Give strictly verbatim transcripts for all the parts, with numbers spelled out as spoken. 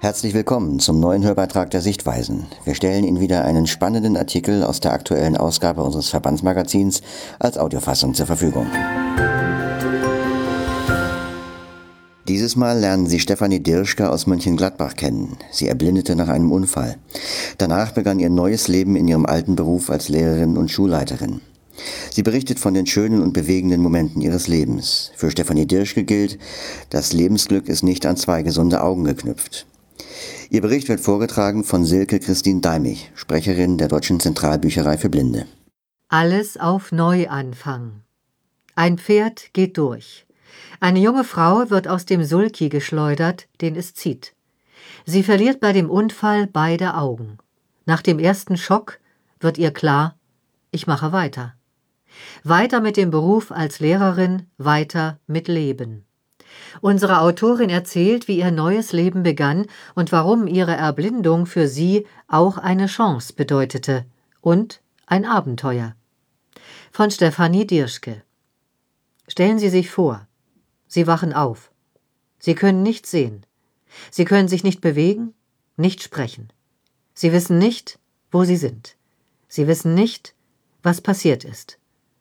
Herzlich willkommen zum neuen Hörbeitrag der Sichtweisen. Wir stellen Ihnen wieder einen spannenden Artikel aus der aktuellen Ausgabe unseres Verbandsmagazins als Audiofassung zur Verfügung. Dieses Mal lernen Sie Stefanie Dirschke aus Mönchengladbach kennen. Sie erblindete nach einem Unfall. Danach begann ihr neues Leben in ihrem alten Beruf als Lehrerin und Schulleiterin. Sie berichtet von den schönen und bewegenden Momenten ihres Lebens. Für Stefanie Dirschke gilt, das Lebensglück ist nicht an zwei gesunde Augen geknüpft. Ihr Bericht wird vorgetragen von Silke Christine Deimich, Sprecherin der Deutschen Zentralbücherei für Blinde. Alles auf Neuanfang. Ein Pferd geht durch. Eine junge Frau wird aus dem Sulky geschleudert, den es zieht. Sie verliert bei dem Unfall beide Augen. Nach dem ersten Schock wird ihr klar, ich mache weiter. Weiter mit dem Beruf als Lehrerin, weiter mit Leben. Unsere Autorin erzählt, wie ihr neues Leben begann und warum ihre Erblindung für sie auch eine Chance bedeutete und ein Abenteuer. Von Stefanie Dirschke. Stellen Sie sich vor, Sie wachen auf. Sie können nichts sehen. Sie können sich nicht bewegen, nicht sprechen. Sie wissen nicht, wo Sie sind. Sie wissen nicht, was passiert ist.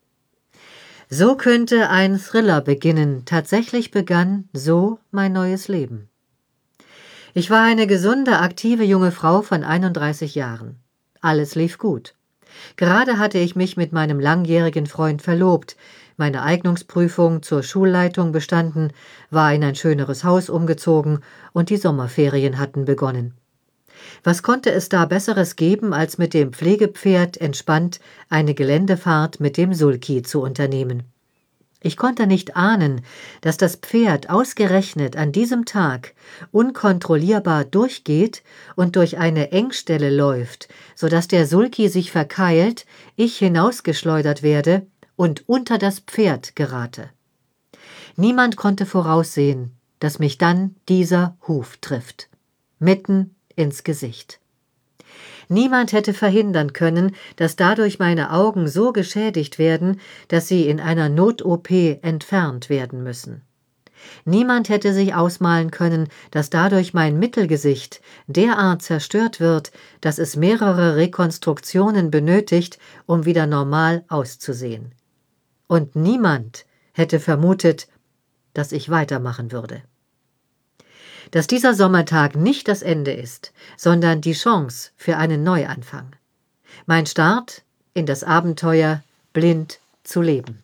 So könnte ein Thriller beginnen. Tatsächlich begann so mein neues Leben. Ich war eine gesunde, aktive junge Frau von einunddreißig Jahren. Alles lief gut. Gerade hatte ich mich mit meinem langjährigen Freund verlobt, meine Eignungsprüfung zur Schulleitung bestanden, war in ein schöneres Haus umgezogen und die Sommerferien hatten begonnen. Was konnte es da Besseres geben, als mit dem Pflegepferd entspannt eine Geländefahrt mit dem Sulky zu unternehmen? Ich konnte nicht ahnen, dass das Pferd ausgerechnet an diesem Tag unkontrollierbar durchgeht und durch eine Engstelle läuft, sodass der Sulky sich verkeilt, ich hinausgeschleudert werde und unter das Pferd gerate. Niemand konnte voraussehen, dass mich dann dieser Huf trifft. Mitten ins Gesicht. Niemand hätte verhindern können, dass dadurch meine Augen so geschädigt werden, dass sie in einer Not-O P entfernt werden müssen. Niemand hätte sich ausmalen können, dass dadurch mein Mittelgesicht derart zerstört wird, dass es mehrere Rekonstruktionen benötigt, um wieder normal auszusehen. Und niemand hätte vermutet, dass ich weitermachen würde. Dass dieser Sommertag nicht das Ende ist, sondern die Chance für einen Neuanfang. Mein Start in das Abenteuer, blind zu leben.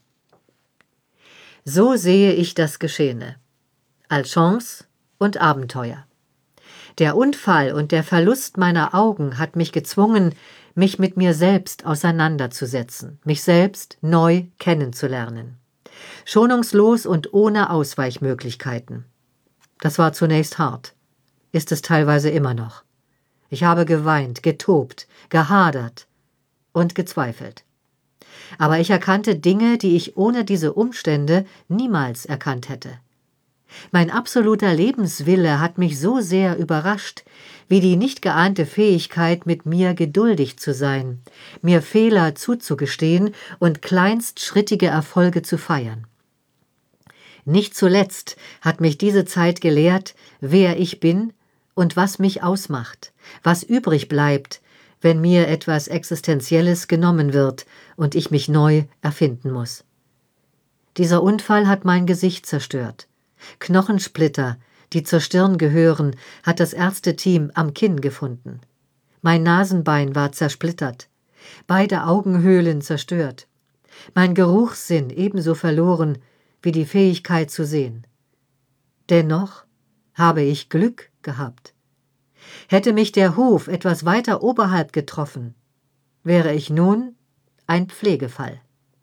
So sehe ich das Geschehene. Als Chance und Abenteuer. Der Unfall und der Verlust meiner Augen hat mich gezwungen, mich mit mir selbst auseinanderzusetzen, mich selbst neu kennenzulernen. Schonungslos und ohne Ausweichmöglichkeiten. Das war zunächst hart, ist es teilweise immer noch. Ich habe geweint, getobt, gehadert und gezweifelt. Aber ich erkannte Dinge, die ich ohne diese Umstände niemals erkannt hätte. Mein absoluter Lebenswille hat mich so sehr überrascht, wie die nicht geahnte Fähigkeit, mit mir geduldig zu sein, mir Fehler zuzugestehen und kleinstschrittige Erfolge zu feiern. Nicht zuletzt hat mich diese Zeit gelehrt, wer ich bin und was mich ausmacht, was übrig bleibt, wenn mir etwas Existenzielles genommen wird und ich mich neu erfinden muss. Dieser Unfall hat mein Gesicht zerstört. Knochensplitter, die zur Stirn gehören, hat das Ärzteteam am Kinn gefunden. Mein Nasenbein war zersplittert, beide Augenhöhlen zerstört, mein Geruchssinn ebenso verloren wie die Fähigkeit zu sehen. Dennoch habe ich Glück gehabt. Hätte mich der Huf etwas weiter oberhalb getroffen, wäre ich nun ein Pflegefall.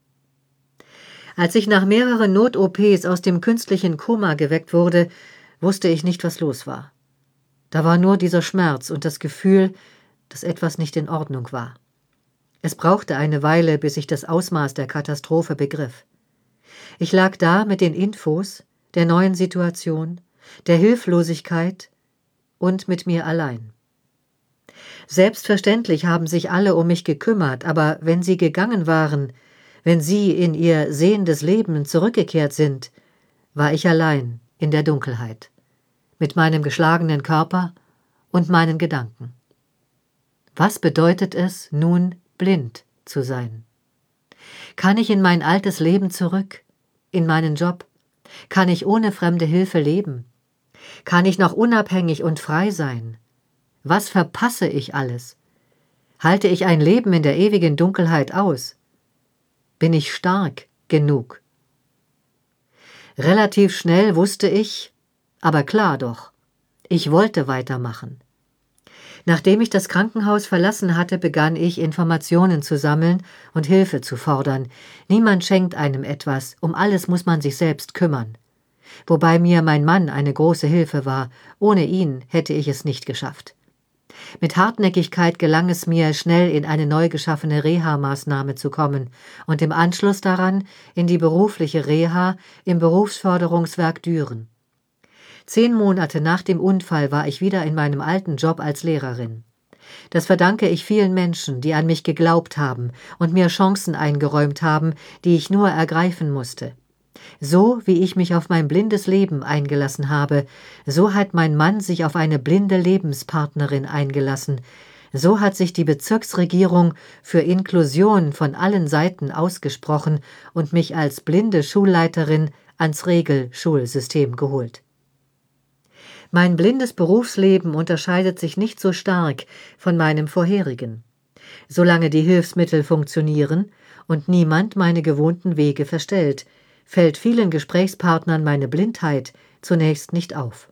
Als ich nach mehreren Not-O Ps aus dem künstlichen Koma geweckt wurde, wusste ich nicht, was los war. Da war nur dieser Schmerz und das Gefühl, dass etwas nicht in Ordnung war. Es brauchte eine Weile, bis ich das Ausmaß der Katastrophe begriff. Ich lag da mit den Infos, der neuen Situation, der Hilflosigkeit und mit mir allein. Selbstverständlich haben sich alle um mich gekümmert, aber wenn sie gegangen waren, wenn sie in ihr sehendes Leben zurückgekehrt sind, war ich allein in der Dunkelheit. Mit meinem geschlagenen Körper und meinen Gedanken. Was bedeutet es, nun blind zu sein? Kann ich in mein altes Leben zurück, in meinen Job? Kann ich ohne fremde Hilfe leben? Kann ich noch unabhängig und frei sein? Was verpasse ich alles? Halte ich ein Leben in der ewigen Dunkelheit aus? Bin ich stark genug? Relativ schnell wusste ich, aber klar doch, ich wollte weitermachen. Nachdem ich das Krankenhaus verlassen hatte, begann ich, Informationen zu sammeln und Hilfe zu fordern. Niemand schenkt einem etwas, um alles muss man sich selbst kümmern. Wobei mir mein Mann eine große Hilfe war, ohne ihn hätte ich es nicht geschafft. Mit Hartnäckigkeit gelang es mir, schnell in eine neu geschaffene Reha-Maßnahme zu kommen und im Anschluss daran in die berufliche Reha im Berufsförderungswerk Düren. Zehn Monate nach dem Unfall war ich wieder in meinem alten Job als Lehrerin. Das verdanke ich vielen Menschen, die an mich geglaubt haben und mir Chancen eingeräumt haben, die ich nur ergreifen musste. So wie ich mich auf mein blindes Leben eingelassen habe, so hat mein Mann sich auf eine blinde Lebenspartnerin eingelassen. So hat sich die Bezirksregierung für Inklusion von allen Seiten ausgesprochen und mich als blinde Schulleiterin ans Regelschulsystem geholt. Mein blindes Berufsleben unterscheidet sich nicht so stark von meinem vorherigen. Solange die Hilfsmittel funktionieren und niemand meine gewohnten Wege verstellt, fällt vielen Gesprächspartnern meine Blindheit zunächst nicht auf.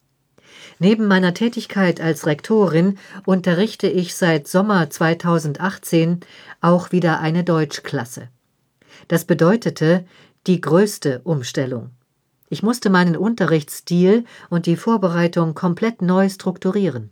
Neben meiner Tätigkeit als Rektorin unterrichte ich seit Sommer zweitausendachtzehn auch wieder eine Deutschklasse. Das bedeutete die größte Umstellung. Ich musste meinen Unterrichtsstil und die Vorbereitung komplett neu strukturieren.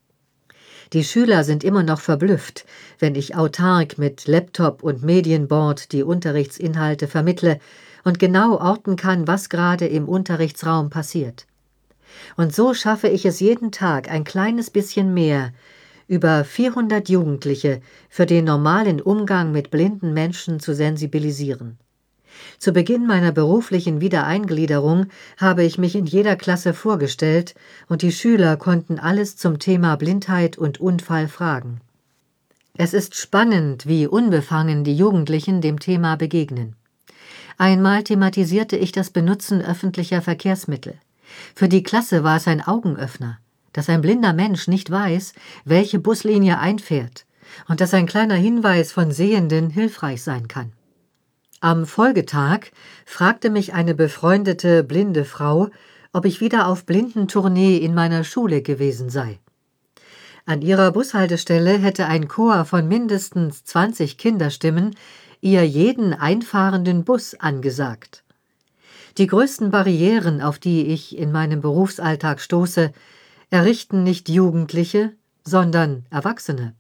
Die Schüler sind immer noch verblüfft, wenn ich autark mit Laptop und Medienboard die Unterrichtsinhalte vermittle und genau orten kann, was gerade im Unterrichtsraum passiert. Und so schaffe ich es jeden Tag ein kleines bisschen mehr, über vierhundert Jugendliche für den normalen Umgang mit blinden Menschen zu sensibilisieren. Zu Beginn meiner beruflichen Wiedereingliederung habe ich mich in jeder Klasse vorgestellt und die Schüler konnten alles zum Thema Blindheit und Unfall fragen. Es ist spannend, wie unbefangen die Jugendlichen dem Thema begegnen. Einmal thematisierte ich das Benutzen öffentlicher Verkehrsmittel. Für die Klasse war es ein Augenöffner, dass ein blinder Mensch nicht weiß, welche Buslinie einfährt und dass ein kleiner Hinweis von Sehenden hilfreich sein kann. Am Folgetag fragte mich eine befreundete blinde Frau, ob ich wieder auf Blindentournee in meiner Schule gewesen sei. An ihrer Bushaltestelle hätte ein Chor von mindestens zwanzig Kinderstimmen ihr jeden einfahrenden Bus angesagt. Die größten Barrieren, auf die ich in meinem Berufsalltag stoße, errichten nicht Jugendliche, sondern Erwachsene.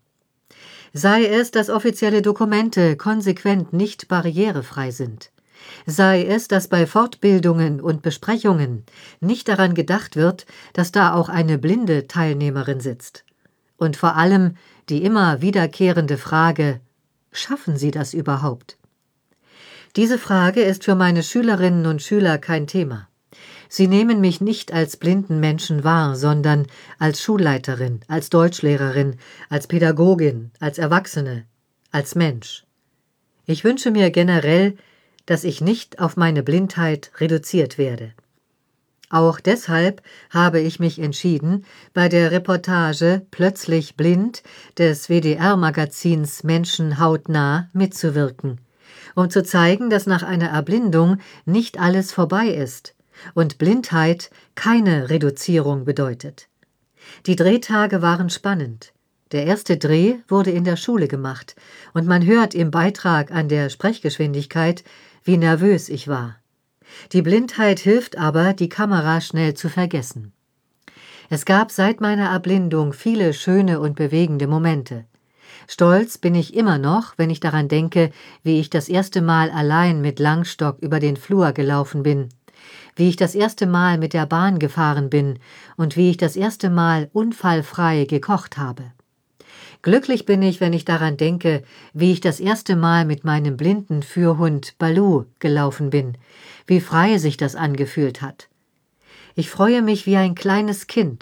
Sei es, dass offizielle Dokumente konsequent nicht barrierefrei sind. Sei es, dass bei Fortbildungen und Besprechungen nicht daran gedacht wird, dass da auch eine blinde Teilnehmerin sitzt. Und vor allem die immer wiederkehrende Frage: Schaffen Sie das überhaupt? Diese Frage ist für meine Schülerinnen und Schüler kein Thema. Sie nehmen mich nicht als blinden Menschen wahr, sondern als Schulleiterin, als Deutschlehrerin, als Pädagogin, als Erwachsene, als Mensch. Ich wünsche mir generell, dass ich nicht auf meine Blindheit reduziert werde. Auch deshalb habe ich mich entschieden, bei der Reportage Plötzlich blind des W D R-Magazins Menschen hautnah mitzuwirken, um zu zeigen, dass nach einer Erblindung nicht alles vorbei ist und Blindheit keine Reduzierung bedeutet. Die Drehtage waren spannend. Der erste Dreh wurde in der Schule gemacht und man hört im Beitrag an der Sprechgeschwindigkeit, wie nervös ich war. Die Blindheit hilft aber, die Kamera schnell zu vergessen. Es gab seit meiner Erblindung viele schöne und bewegende Momente. Stolz bin ich immer noch, wenn ich daran denke, wie ich das erste Mal allein mit Langstock über den Flur gelaufen bin, wie ich das erste Mal mit der Bahn gefahren bin und wie ich das erste Mal unfallfrei gekocht habe. Glücklich bin ich, wenn ich daran denke, wie ich das erste Mal mit meinem blinden Führhund Baloo gelaufen bin, wie frei sich das angefühlt hat. Ich freue mich wie ein kleines Kind,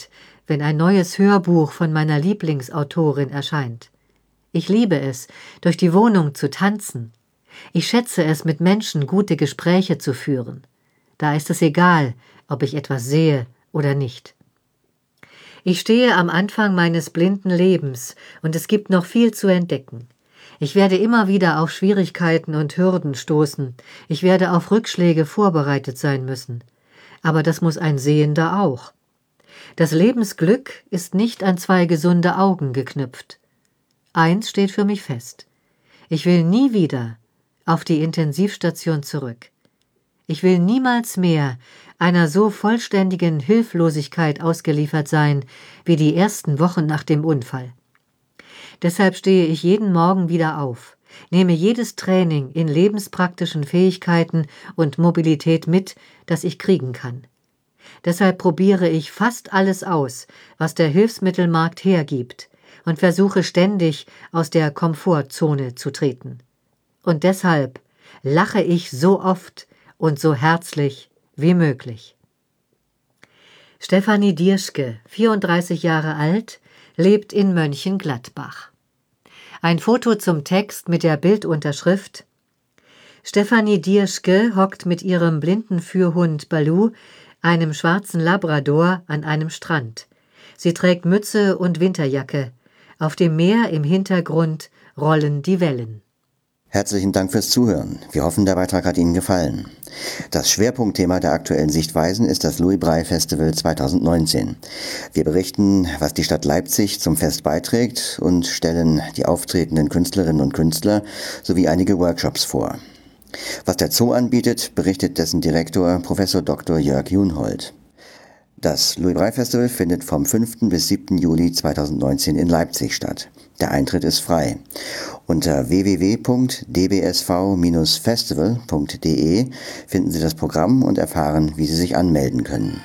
wenn ein neues Hörbuch von meiner Lieblingsautorin erscheint. Ich liebe es, durch die Wohnung zu tanzen. Ich schätze es, mit Menschen gute Gespräche zu führen. Da ist es egal, ob ich etwas sehe oder nicht. Ich stehe am Anfang meines blinden Lebens und es gibt noch viel zu entdecken. Ich werde immer wieder auf Schwierigkeiten und Hürden stoßen. Ich werde auf Rückschläge vorbereitet sein müssen. Aber das muss ein Sehender auch. Das Lebensglück ist nicht an zwei gesunde Augen geknüpft. Eins steht für mich fest. Ich will nie wieder auf die Intensivstation zurück. Ich will niemals mehr einer so vollständigen Hilflosigkeit ausgeliefert sein wie die ersten Wochen nach dem Unfall. Deshalb stehe ich jeden Morgen wieder auf, nehme jedes Training in lebenspraktischen Fähigkeiten und Mobilität mit, das ich kriegen kann. Deshalb probiere ich fast alles aus, was der Hilfsmittelmarkt hergibt, und versuche ständig aus der Komfortzone zu treten. Und deshalb lache ich so oft und so herzlich wie möglich. Stefanie Dierschke, vierunddreißig Jahre alt, lebt in Mönchengladbach. Ein Foto zum Text mit der Bildunterschrift: Stefanie Dierschke hockt mit ihrem Blindenführhund Baloo, einem schwarzen Labrador, an einem Strand. Sie trägt Mütze und Winterjacke. Auf dem Meer im Hintergrund rollen die Wellen. Herzlichen Dank fürs Zuhören. Wir hoffen, der Beitrag hat Ihnen gefallen. Das Schwerpunktthema der aktuellen Sichtweisen ist das Louis Braille Festival zweitausendneunzehn. Wir berichten, was die Stadt Leipzig zum Fest beiträgt und stellen die auftretenden Künstlerinnen und Künstler sowie einige Workshops vor. Was der Zoo anbietet, berichtet dessen Direktor Professor Doktor Jörg Junhold. Das Louis Braille Festival findet vom fünften bis siebten Juli zweitausendneunzehn in Leipzig statt. Der Eintritt ist frei. Unter w w w punkt d b s v Bindestrich festival punkt d e finden Sie das Programm und erfahren, wie Sie sich anmelden können.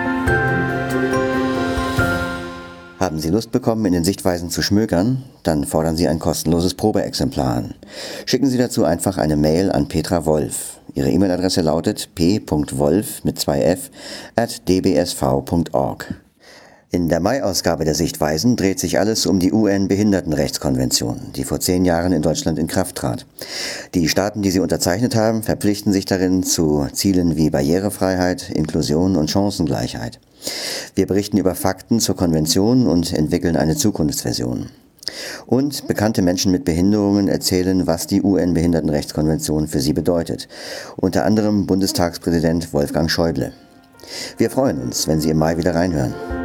Haben Sie Lust bekommen, in den Sichtweisen zu schmökern? Dann fordern Sie ein kostenloses Probeexemplar an. Schicken Sie dazu einfach eine Mail an Petra Wolf. Ihre E-Mail-Adresse lautet p punkt wolf mit zwei f at d b s v punkt org. In der Mai-Ausgabe der Sichtweisen dreht sich alles um die U N-Behindertenrechtskonvention, die vor zehn Jahren in Deutschland in Kraft trat. Die Staaten, die sie unterzeichnet haben, verpflichten sich darin zu Zielen wie Barrierefreiheit, Inklusion und Chancengleichheit. Wir berichten über Fakten zur Konvention und entwickeln eine Zukunftsversion. Und bekannte Menschen mit Behinderungen erzählen, was die U N-Behindertenrechtskonvention für sie bedeutet. Unter anderem Bundestagspräsident Wolfgang Schäuble. Wir freuen uns, wenn Sie im Mai wieder reinhören.